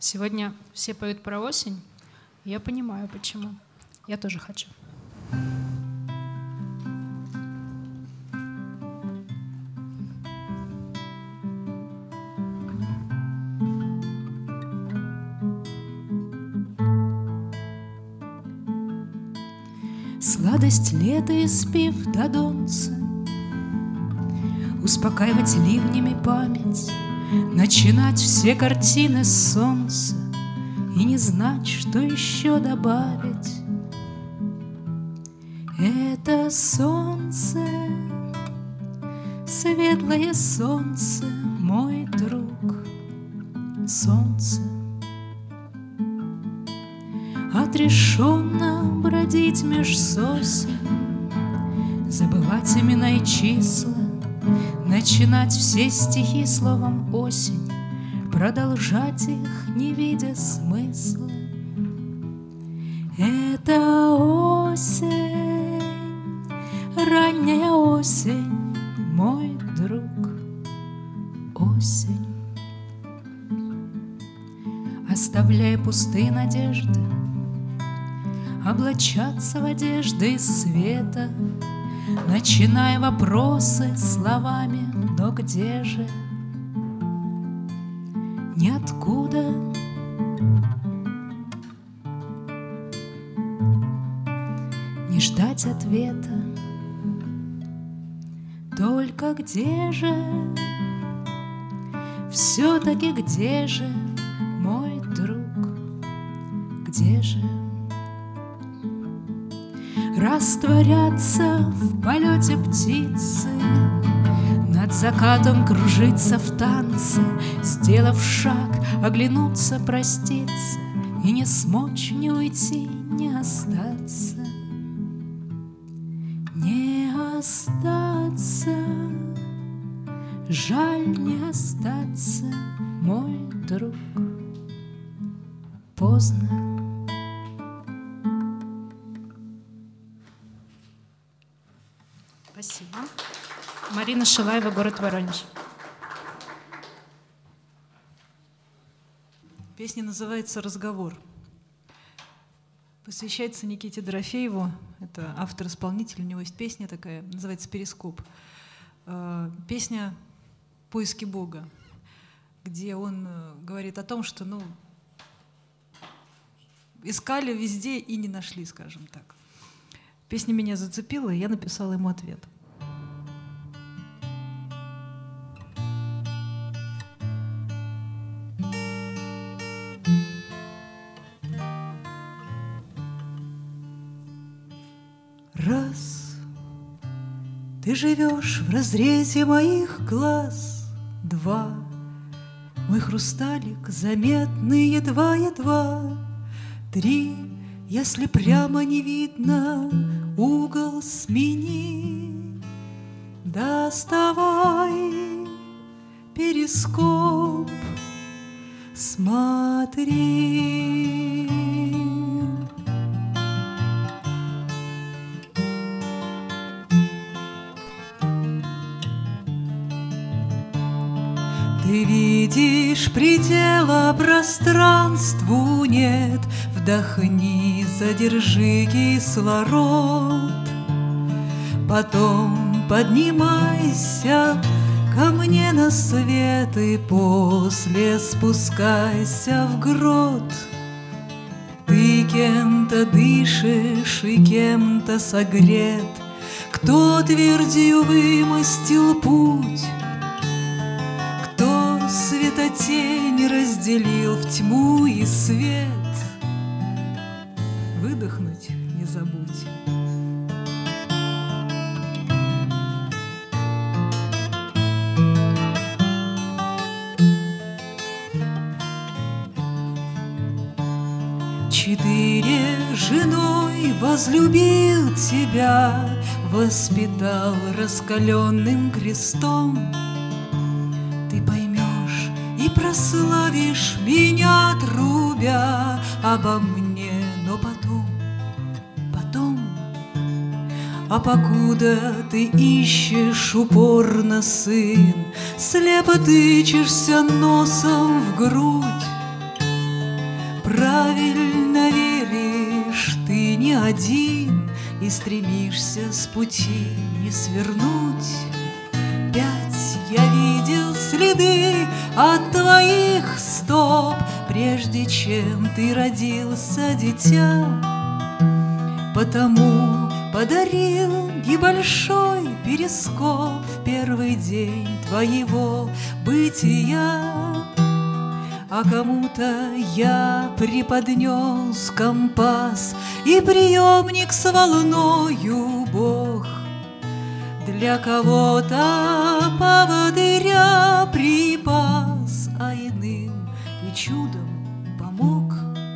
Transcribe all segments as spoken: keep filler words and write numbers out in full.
Сегодня все поют про осень. Я понимаю, почему. Я тоже хочу. Сладость лета и спив до донца, успокаивать ливнями память, начинать все картины с солнца и не знать, что еще добавить. Это солнце, светлое солнце, мой друг, солнце. Отрешенно бродить меж сосен, забывать имена и числа, начинать все стихи словом осень, продолжать их, не видя смысла. Это осень, ранняя осень, мой друг, осень. Оставляя пустые надежды, облачаться в одежды из света, начиная вопросы словами: но где же? Ниоткуда. Не ждать ответа, только где же? Все-таки где же, мой друг, где же? Растворяться в полете птицы, над закатом кружиться в танце, сделав шаг, оглянуться, проститься и не смочь, не уйти, не остаться. Не остаться, жаль не остаться, мой друг, поздно. Спасибо. Марина Шилаева, город Воронеж. Песня называется «Разговор». Посвящается Никите Дорофееву. Это автор-исполнитель. У него есть песня такая, называется «Перископ». Песня «Поиски Бога», где он говорит о том, что ну, искали везде и не нашли, скажем так. Песня меня зацепила, и я написала ему ответ. Раз ты живешь в разрезе моих глаз, два мой хрусталик заметный едва-едва, три если прямо не видно, угол смени, доставай перископ, смотри. Ты видишь, предела пространству нет, вдохни, задержи кислород, потом поднимайся ко мне на свет и после спускайся в грот. Ты кем-то дышишь и кем-то согрет, кто твердью вымостил путь, кто светотень разделил в тьму и свет. Выдохнуть не забудь. Четыре женой возлюбил тебя, воспитал раскаленным крестом. Ты поймешь и прославишь меня, трубя обо мне, но потом, потом, а покуда ты ищешь упорно, сын, слепо тычешься носом в грудь, правильно веришь, ты не один, и стремишься с пути не свернуть. Пять я видел следы от твоих стоп, прежде чем ты родился, дитя. Потому подарил небольшой перископ в первый день твоего бытия. А кому-то я преподнес компас и приемник с волною, Бог. Для кого-то поводыря припас, а иным и чудом помог.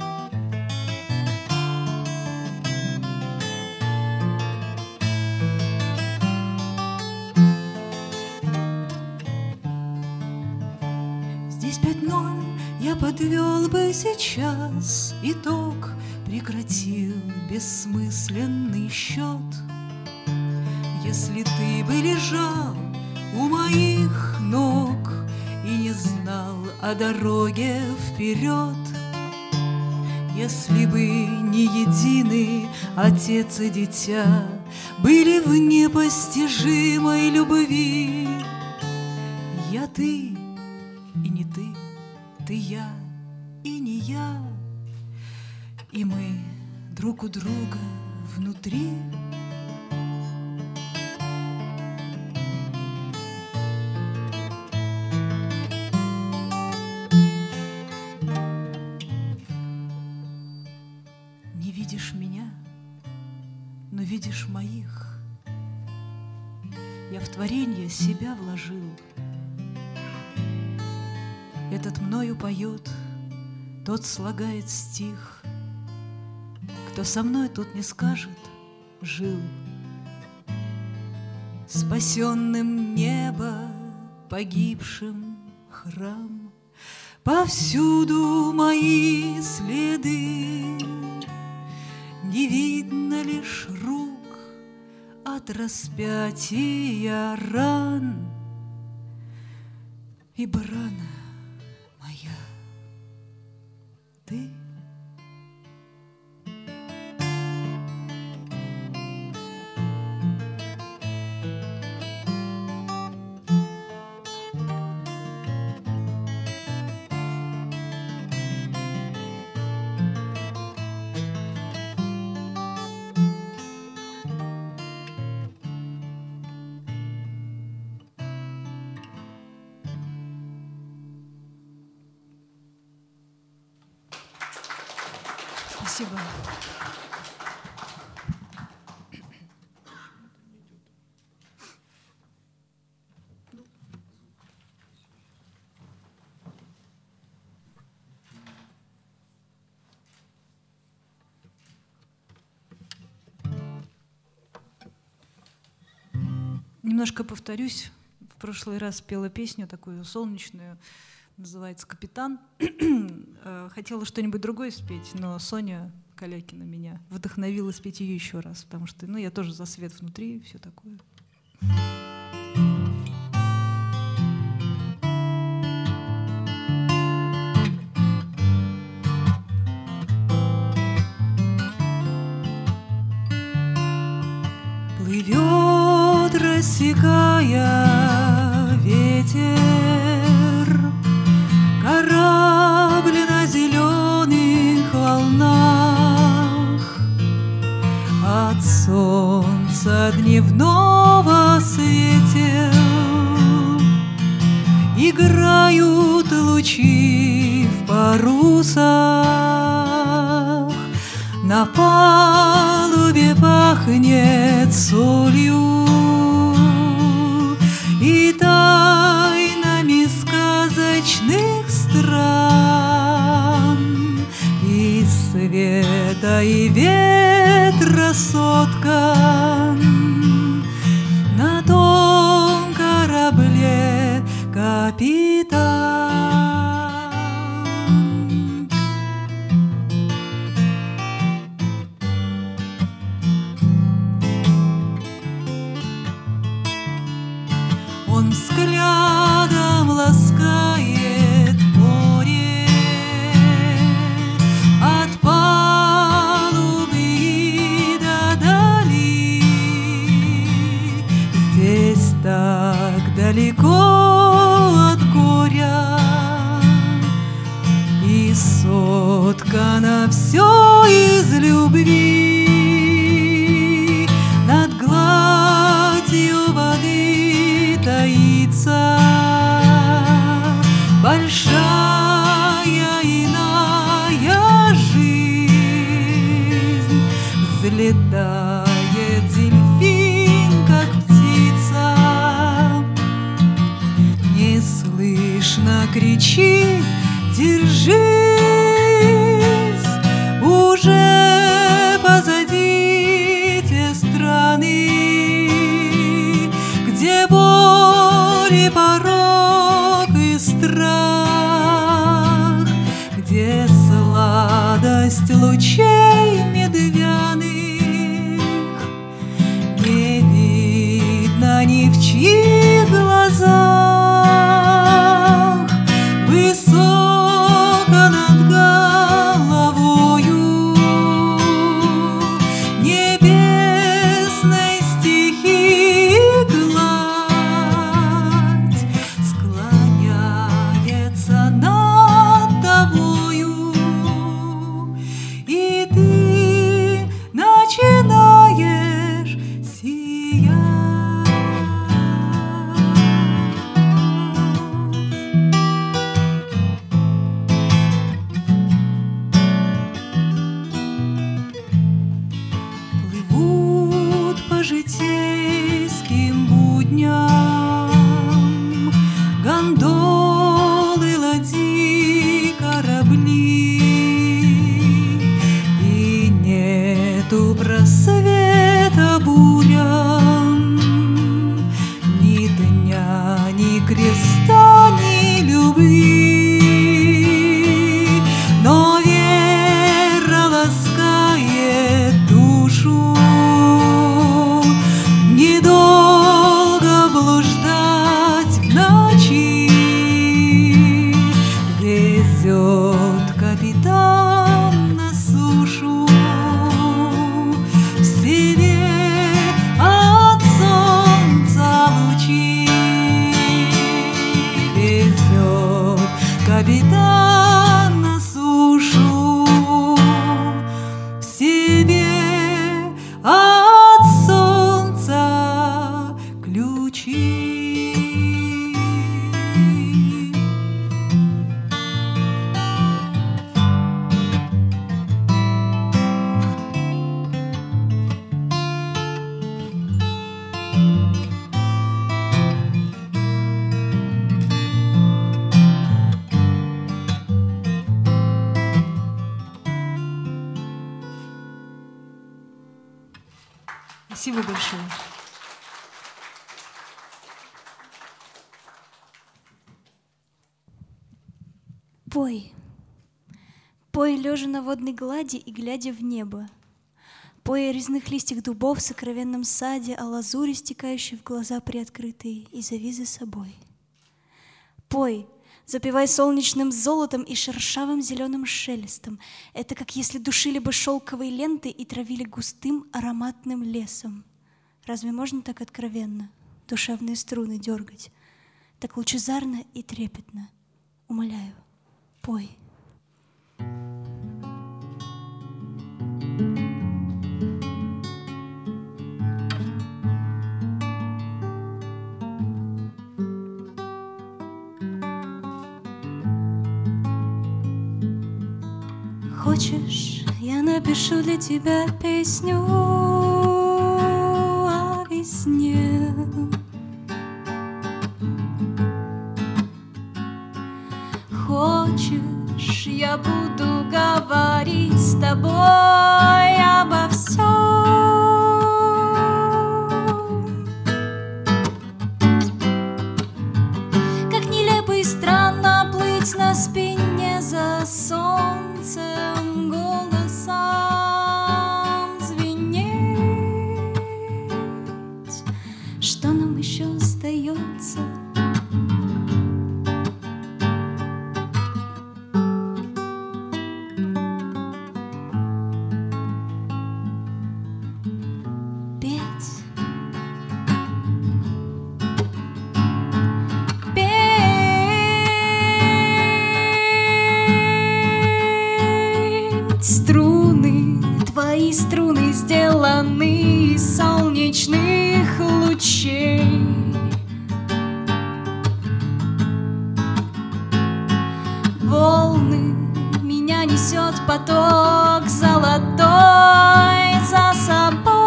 Здесь пять ноль я подвел бы сейчас итог, прекратил бессмысленный счет. Если ты бы лежал у моих ног и не знал о дороге вперед, если бы не едины отец и дитя были в непостижимой любви, я ты и не ты, ты я и не я, и мы друг у друга внутри. Не видишь меня, но видишь моих. Я в творенье себя вложил. Этот мною поет, тот слагает стих. Кто со мной, тот не скажет «жил». Спасенным небо, погибшим храм, повсюду мои следы. Не видно лишь рук от распятия ран, ибо рана моя ты. Спасибо. Немножко повторюсь. В прошлый раз пела песню такую солнечную, называется «Капитан». Хотела что-нибудь другое спеть, но Соня Калякина меня вдохновила спеть ее еще раз, потому что ну, я тоже за свет внутри и все такое. Плывет, рассекая ветер, корабль на зеленых волнах. От солнца дневного светил играют лучи в парусах. На палубе пахнет солью и тайнами сказочных стран, и света и ветра соткан на том корабле капитан. Он взглядом ласкает море, далеко от горя, и соткано все из любви. Над гладью воды таится большая иная жизнь. Взлетает дельфин, как птица, неслышно кричит: держись, уже позади те страны, где боль и порок и страх, где сладость лучей медвяных не видно ни в чьих глазах. Высоко над головою небесной стихии гладь склоняется над тобою, и ты начинаешь сиять. Плывут по житейским будням гондолы, ладьи, корабли, и нету просвета бурям, ни дня, ни креста, ни любви. Но вера ласкает душу, недолго блуждать в ночи. Везет капитан на сушу в себе от солнца лучи. Везет капитан на сушу в себе от солнца ключи. Спасибо большое. Пой, пой, лежа на водной глади и глядя в небо. Пой о резных листьях дубов в сокровенном саде, о лазури, стекающей в глаза приоткрытые, и зови за собой. Пой, запевай солнечным золотом и шершавым зеленым шелестом. Это как если душили бы шелковой лентой и травили густым ароматным лесом. Разве можно так откровенно душевные струны дергать? Так лучезарно и трепетно. Умоляю, пой. Хочешь, я напишу для тебя песню о весне? Хочешь, я буду говорить с тобой обо всем? Как нелепо и странно плыть на спине за солнцем, голосом звенеть. Что нам еще остается? полны солнечных лучей. Волны, меня несет поток золотой за собой.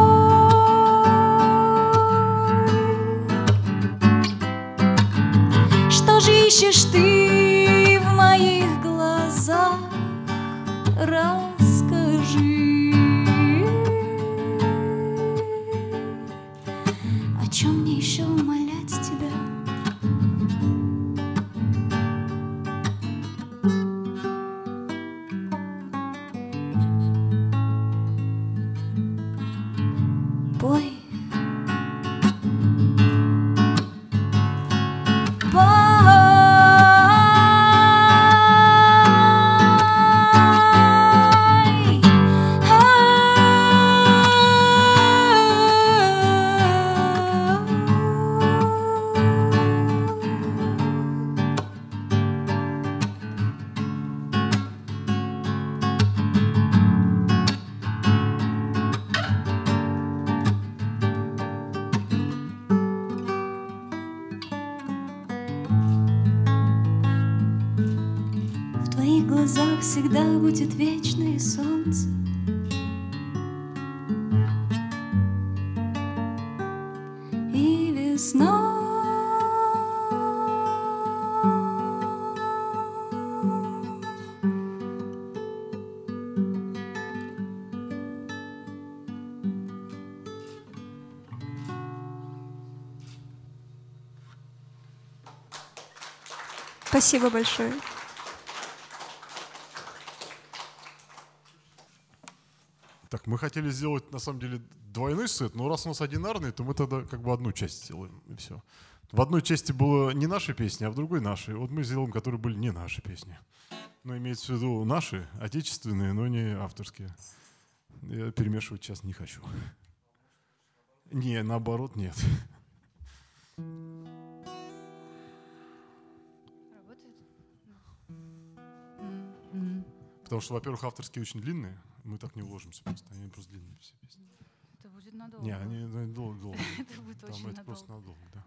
Что же ищешь ты в моих глазах? Расскажи, о чем мне еще умолять тебя? Пой, в твоих глазах всегда будет вечное солнце. И весна. Спасибо большое. Так, мы хотели сделать, на самом деле, двойной сет, но раз у нас одинарный, то мы тогда как бы одну часть сделаем, и все. В одной части было не наши песни, а в другой наши. Вот мы сделаем, которые были не наши песни. Но имеется в виду наши, отечественные, но не авторские. Я перемешивать сейчас не хочу. Не, наоборот, нет. Потому что, во-первых, авторские очень длинные. Мы так не уложимся просто. Они просто длинные все песни. Это будет надолго. Не, они долго-долго. Это будет Там очень это надолго. просто надолго, да.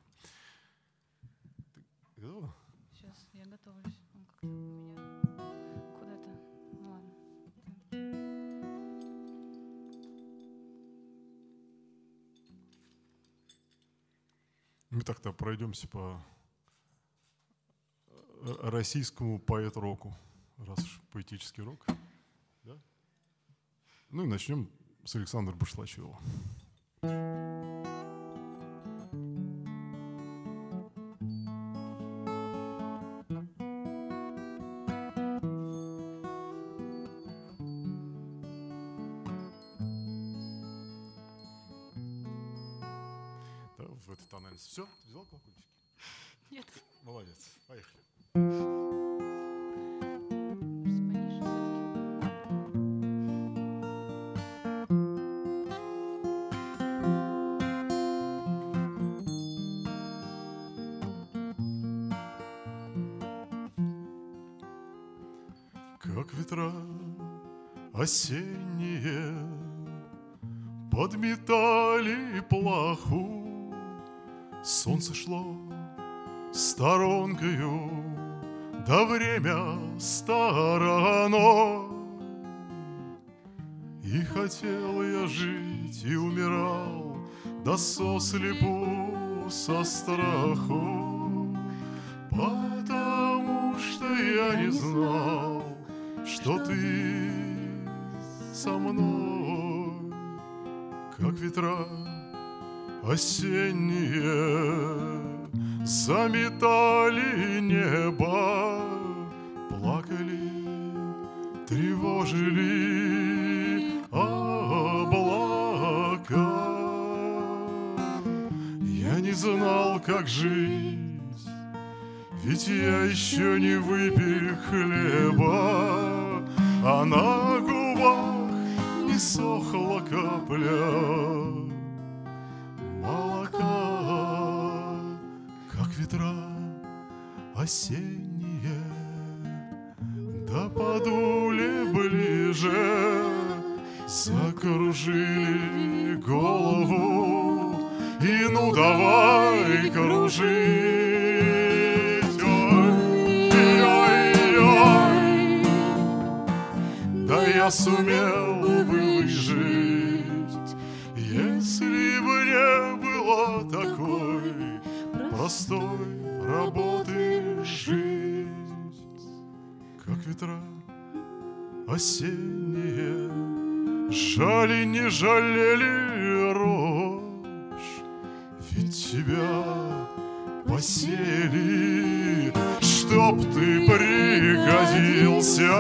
Ты готова? Сейчас я готовлюсь. Он как-то у меня куда-то. Ну ладно. Мы так-то пройдемся по российскому поэт-року, раз уж поэтический рок. Да? Ну и начнем с Александра Башлачева. Да, в этой тональности. Все? Ты взял колокольчики? Нет. Молодец. Поехали. Пониже всё-таки. Как ветра осенние подметали плаху, солнце шло сторонкою, да время стороной. И хотел я жить, и умирал, да сослепу со страху, потому что я не знал, что ты со мной, как ветра осенние заметали небо, плакали, тревожили облака. Я не знал, как жить, ведь я еще не выпил хлеба, а на губах не сохла капля молока, как ветра осенние, да подули ближе, закружили голову, и ну давай кружить. Ой-ой-ой, да я сумел бы выжить, если бы не было такой простой работы жизнь. Как ветра осенние жали не жалели рожь, ведь тебя посеяли, чтоб ты пригодился.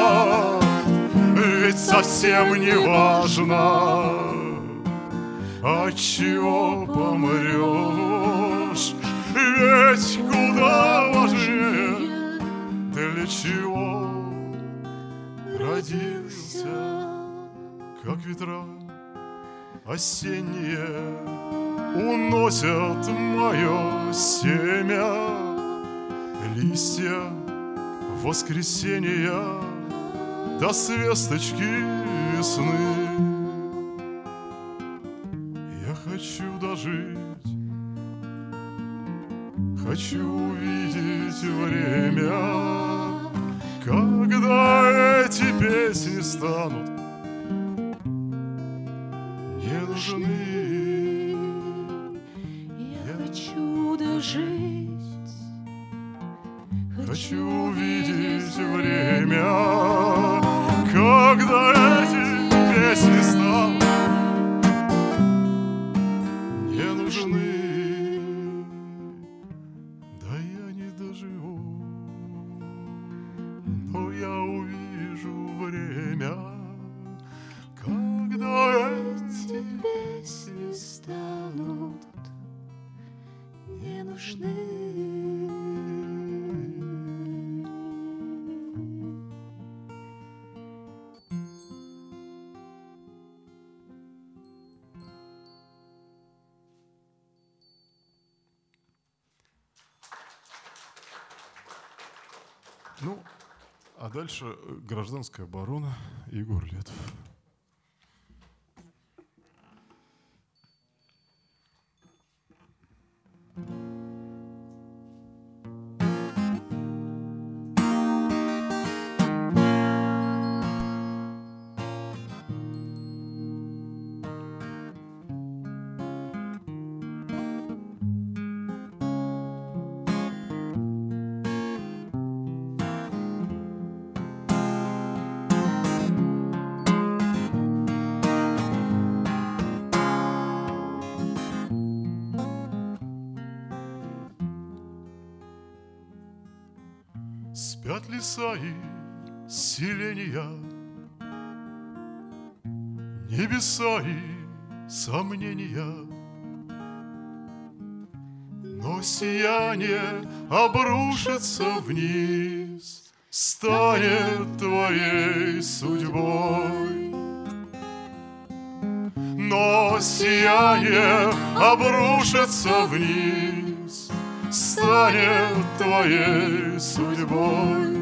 Ведь совсем не важно, от чего помрешь, ведь куда важнее, для чего родился. Как ветра осенние уносят мое семя, листья воскресенья до свесточки весны. Я хочу дожить, хочу увидеть время, когда эти песни станут не нужны. Я хочу дожить, хочу увидеть время, когда эти песни станут не нужны. Да я не доживу, но я увижу время, когда эти песни станут не нужны. Ну, а дальше гражданская оборона, Егор Летов. Спят леса и селения, небеса и сомнения, но сияние обрушится вниз, станет твоей судьбой. Но сияние обрушится вниз, станет твоей судьбой.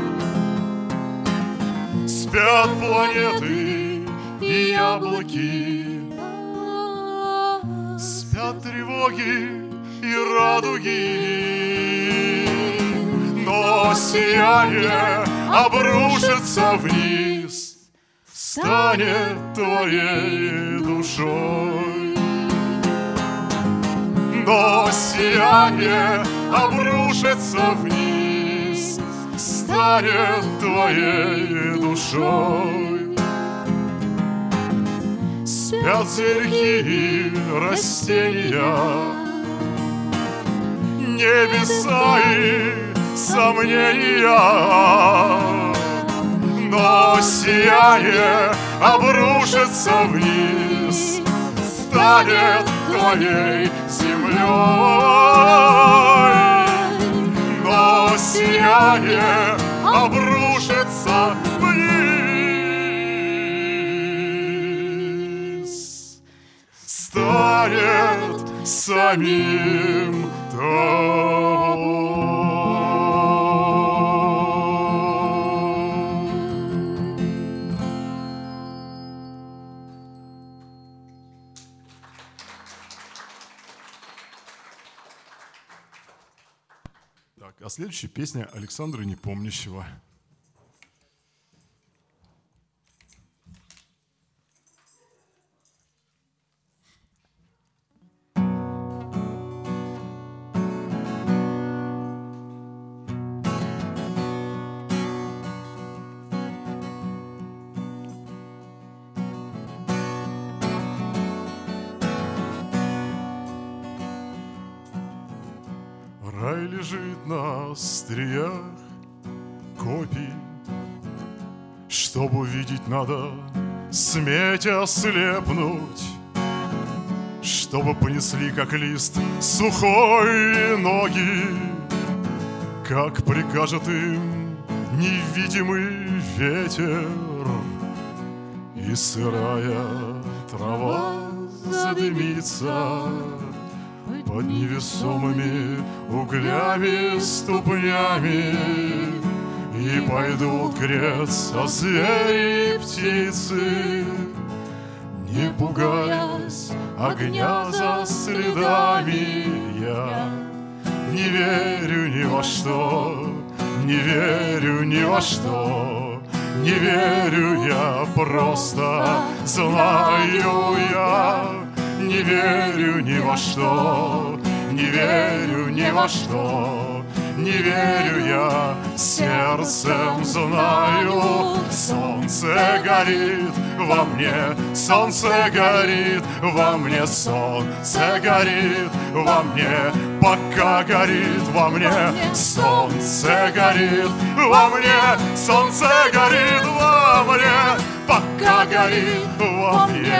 Спят планеты и яблоки, спят тревоги и радуги, но сияние обрушится вниз, станет твоей душой. Но сияние обрушится вниз, станет твоей душой. Спят зверьки и растения, небеса и сомнения, но сияние обрушится вниз, станет твоей землей. Но сияние обрушится вниз, станет самим тобой. следующая песня Александра Непомнящего. Рай лежит на остриях копий. Чтобы увидеть, надо сметь ослепнуть. Чтобы понесли, как лист, сухой ноги, как прикажет им невидимый ветер. И сырая трава задымится под невесомыми углями ступнями, и пойдут греться звери и птицы, не пугаясь огня за следами. Я не верю ни во что, не верю ни во что, не верю, я просто знаю я. Не верю ни во что, не верю ни во что, не верю я, сердцем знаю. Солнце горит во мне, солнце горит во мне, солнце горит во мне, пока горит во мне. Солнце горит во мне, солнце горит во мне, пока горит во мне.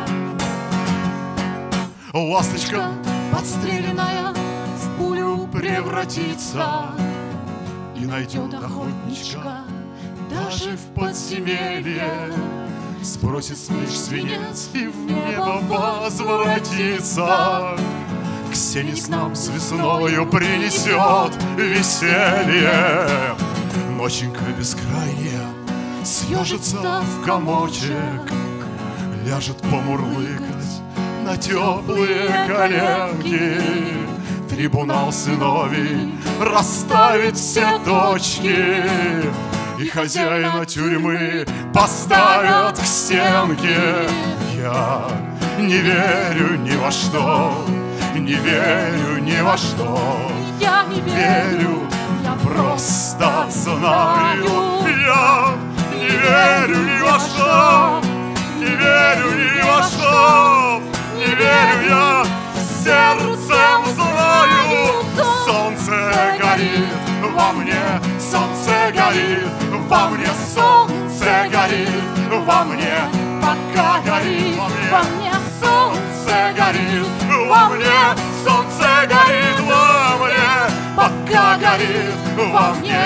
Ласточка, подстреленная, в пулю превратится и найдет охотничка даже в подземелье. Сбросит с плеч свинец и в небо возвратится. К сене с нам с весною принесет веселье. Ноченька бескрайняя съежится в комочек, ляжет помурлыкать на теплые коленки. Трибунал сыновей расставит все точки, и хозяина тюрьмы поставят к стенке. Я не верю ни во что, не верю ни во что, Я не верю, я просто знаю. Я не верю ни во что, не верю ни во что, не верю я, сердцем знаю. Солнце горит во мне, солнце горит во мне, солнце горит во мне, пока горит во мне. Солнце горит во мне, солнце горит во мне, пока горит во мне.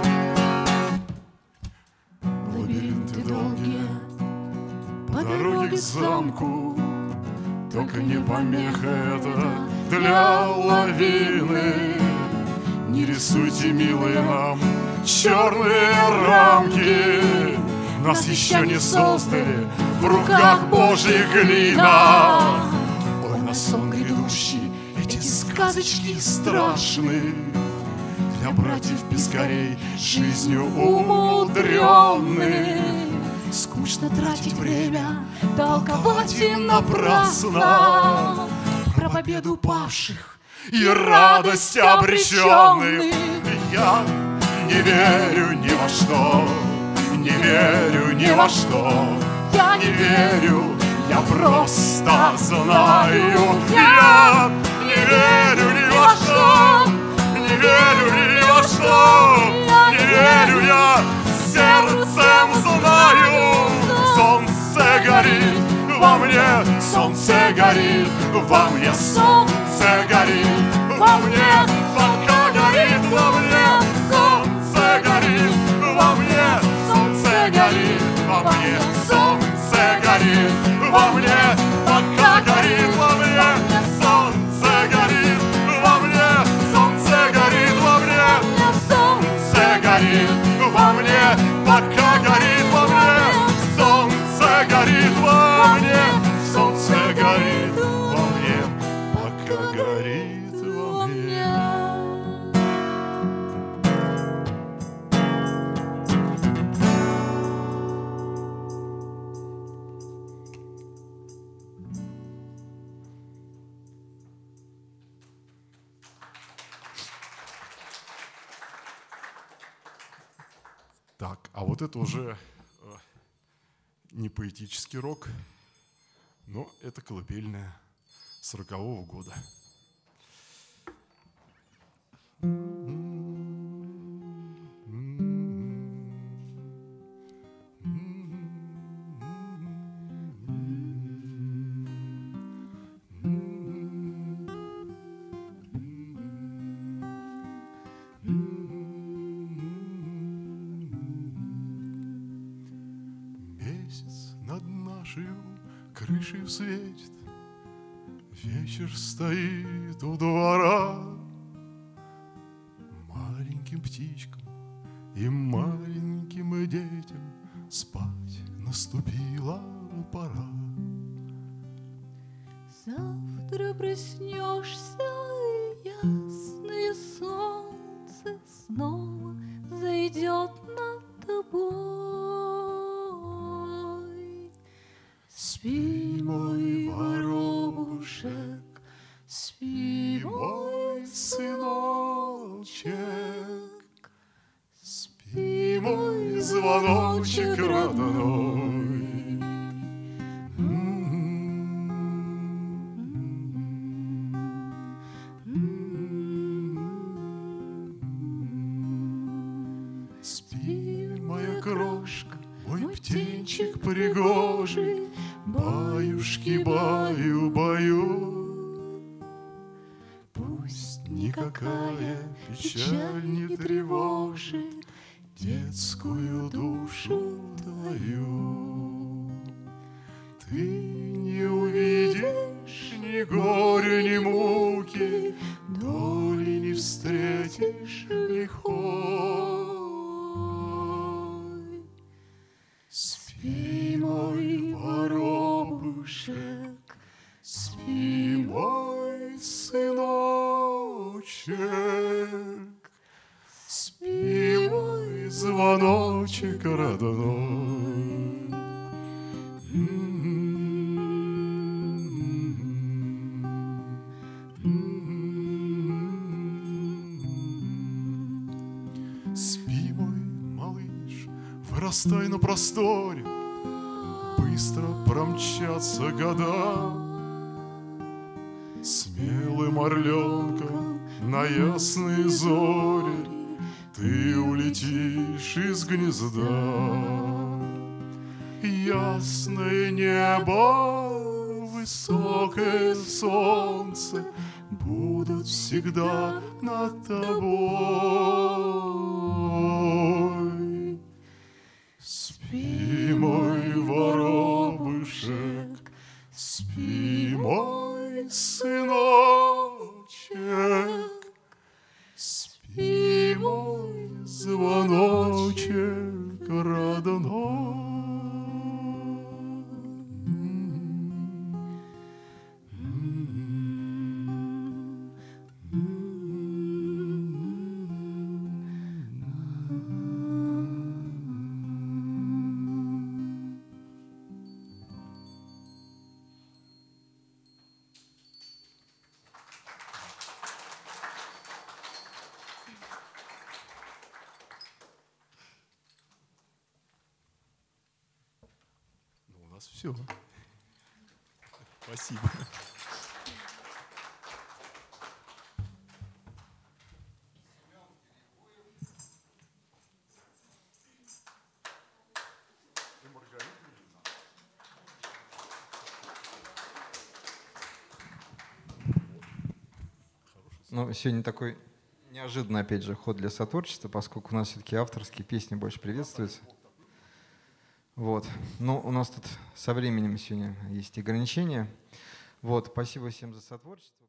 Лабиринты долгие по дороге к замку, только не помеха это для лавины. Не рисуйте, милые, нам черные рамки. Нас еще не создали в руках Божья глина. Ой, на сон грядущий эти сказочки страшны, для братьев Пискарей жизнью умудренных. Скучно тратить время, толковать и напрасно про победу павших и радость обреченных. Я не верю ни во что, не верю ни во что, я не верю, я просто знаю. Я не верю ни во что, не верю ни во что, не верю я, сердцем знаю. Солнце горит во мне, солнце горит во мне, солнце горит во мне, пока горит во мне. Солнце горит во мне, солнце горит во мне, солнце горит во мне, пока горит во мне. Солнце горит во мне, солнце горит во мне, солнце горит во мне, пока горит во мне. Солнце горит во мне, солнце горит во мне, пока горит во мне. Так, а вот это уже э, не поэтический рок, но это колыбельная сорокового года. Месяц над нашей крышей светит, вечер стоит у двора. Маленьким птичкам и маленьким детям спать наступила пора. Завтра проснешься, и ясное солнце снова зайдет над тобой. Спи, мой воробушек, спи, мой сыночек, спи, мой звоночек родной. Птенчик пригожий, баюшки баю-баю. Пусть никакая печаль не тревожит детскую душу твою. Ты не увидишь ни горя, ни муки, доли не встретишь лихой. Спи, мой воробушек, спи, мой сыночек, спи, мой звоночек родной. Спи, мой малыш, вырастай на просторе, быстро промчатся года. Смелым орленком на ясные зори ты улетишь из гнезда. Ясное небо, высокое солнце будут всегда над тобой. Спи, мой воробушек, спи, мой сыночек, спи, мой звоночек родной. Все. Спасибо. Ну, сегодня такой неожиданный, опять же, ход для сотворчества, поскольку у нас все-таки авторские песни больше приветствуются. Вот. Но у нас тут со временем сегодня есть ограничения. Вот. Спасибо всем за сотворчество.